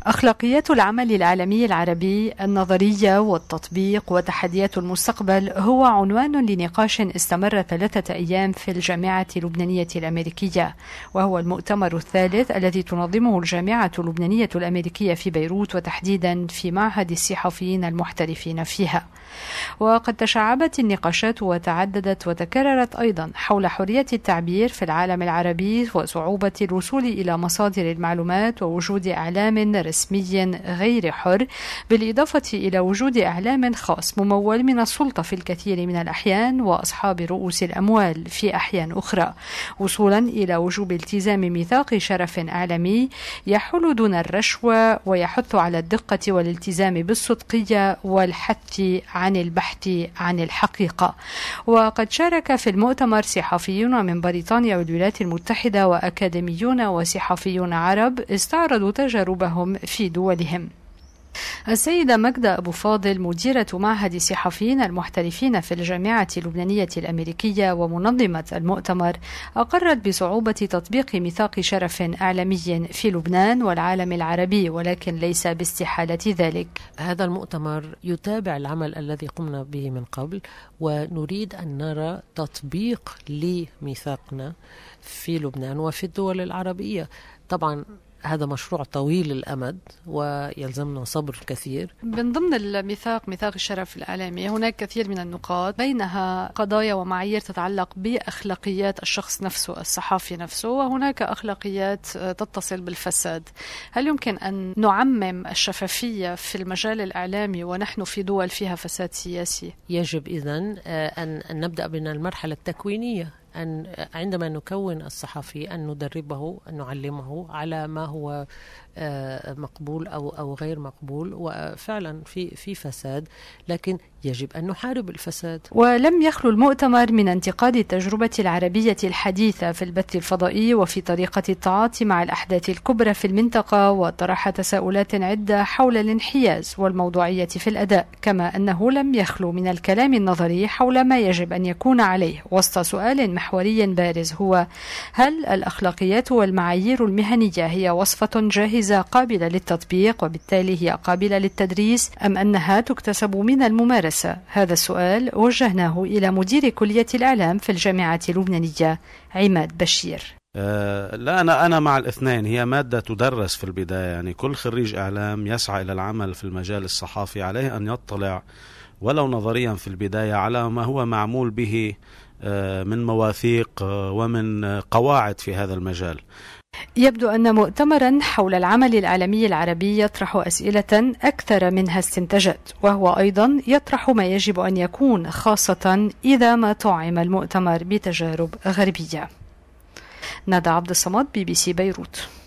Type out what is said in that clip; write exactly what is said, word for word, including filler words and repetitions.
أخلاقيات العمل العالمي العربي، النظرية والتطبيق وتحديات المستقبل، هو عنوان لنقاش استمر ثلاثة أيام في الجامعة اللبنانية الأمريكية، وهو المؤتمر الثالث الذي تنظمه الجامعة اللبنانية الأمريكية في بيروت، وتحديدا في معهد الصحفيين المحترفين فيها. وقد تشعبت النقاشات وتعددت وتكررت أيضا حول حرية التعبير في العالم العربي وصعوبة الوصول إلى مصادر المعلومات ووجود إعلام رسمي غير حر، بالإضافة إلى وجود إعلام خاص ممول من السلطة في الكثير من الأحيان وأصحاب رؤوس الأموال في أحيان أخرى، وصولا إلى وجوب التزام ميثاق شرف إعلامي يحول دون الرشوة ويحث على الدقة والالتزام بالصدقية والحث عن البحث عن الحقيقة. وقد شارك في المؤتمر صحفيون من بريطانيا والولايات المتحدة وأكاديميون وصحفيون عرب استعرضوا تجاربهم في دولهم. السيدة مجدة أبو فاضل، مديرة معهد الصحفيين المحترفين في الجامعة اللبنانية الأمريكية ومنظمة المؤتمر، أقرت بصعوبة تطبيق ميثاق شرف إعلامي في لبنان والعالم العربي، ولكن ليس باستحالة ذلك. هذا المؤتمر يتابع العمل الذي قمنا به من قبل، ونريد أن نرى تطبيق لميثاقنا في لبنان وفي الدول العربية. طبعا هذا مشروع طويل الأمد ويلزمنا صبر كثير. من ضمن الميثاق، ميثاق الشرف الإعلامي، هناك كثير من النقاط، بينها قضايا ومعايير تتعلق بأخلاقيات الشخص نفسه، الصحافي نفسه، وهناك أخلاقيات تتصل بالفساد. هل يمكن أن نعمم الشفافية في المجال الإعلامي ونحن في دول فيها فساد سياسي؟ يجب إذن أن نبدأ من المرحلة التكوينية، أن عندما نكون الصحفي أن ندربه، أن نعلمه على ما هو مقبول أو أو غير مقبول. وفعلا في في فساد، لكن يجب أن نحارب الفساد. ولم يخلو المؤتمر من انتقاد التجربة العربية الحديثة في البث الفضائي وفي طريقة التعاطي مع الأحداث الكبرى في المنطقة، وطرح تساؤلات عدة حول الانحياز والموضوعية في الأداء، كما أنه لم يخلو من الكلام النظري حول ما يجب أن يكون عليه، وسط سؤال محوري بارز هو: هل الأخلاقيات والمعايير المهنية هي وصفة جاهزة قابلة للتطبيق وبالتالي هي قابلة للتدريس، أم أنها تكتسب من الممارسة؟ هذا السؤال وجهناه إلى مدير كلية الإعلام في الجامعة اللبنانية، عماد بشير. أه لا أنا أنا مع الاثنين. هي مادة تدرس في البداية، يعني كل خريج إعلام يسعى إلى العمل في المجال الصحافي عليه أن يطلع ولو نظريا في البداية على ما هو معمول به من مواثيق ومن قواعد في هذا المجال. يبدو أن مؤتمرا حول العمل العالمي العربي يطرح أسئلة أكثر منها استنتاجات، وهو أيضا يطرح ما يجب أن يكون، خاصة إذا ما طعم المؤتمر بتجارب غربية. ندى عبد الصمد، بي بي سي بيروت.